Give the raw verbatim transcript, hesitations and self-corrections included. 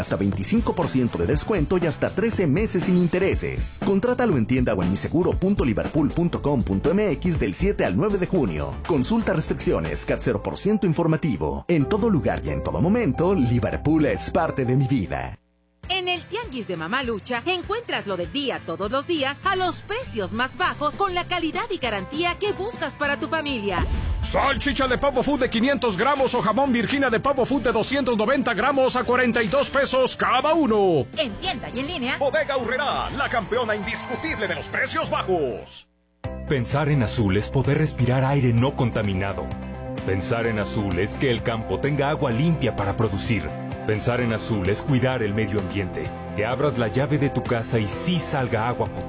Hasta veinticinco por ciento de descuento y hasta trece meses sin intereses. Contrátalo en tienda o en miseguro punto liverpool punto com punto m x del siete al nueve de junio. Consulta restricciones, C A T cero por ciento informativo. En todo lugar y en todo momento, Liverpool es parte de mi vida. En el Tianguis de Mamalucha encuentras lo del día todos los días a los precios más bajos con la calidad y garantía que buscas para tu familia. Salchicha de pavo food de quinientos gramos o jamón Virginia de pavo food de doscientos noventa gramos a cuarenta y dos pesos cada uno. En tienda y en línea. Bodega Aurrerá, la campeona indiscutible de los precios bajos. Pensar en azul es poder respirar aire no contaminado. Pensar en azul es que el campo tenga agua limpia para producir. Pensar en azul es cuidar el medio ambiente. Que abras la llave de tu casa y sí salga agua potable.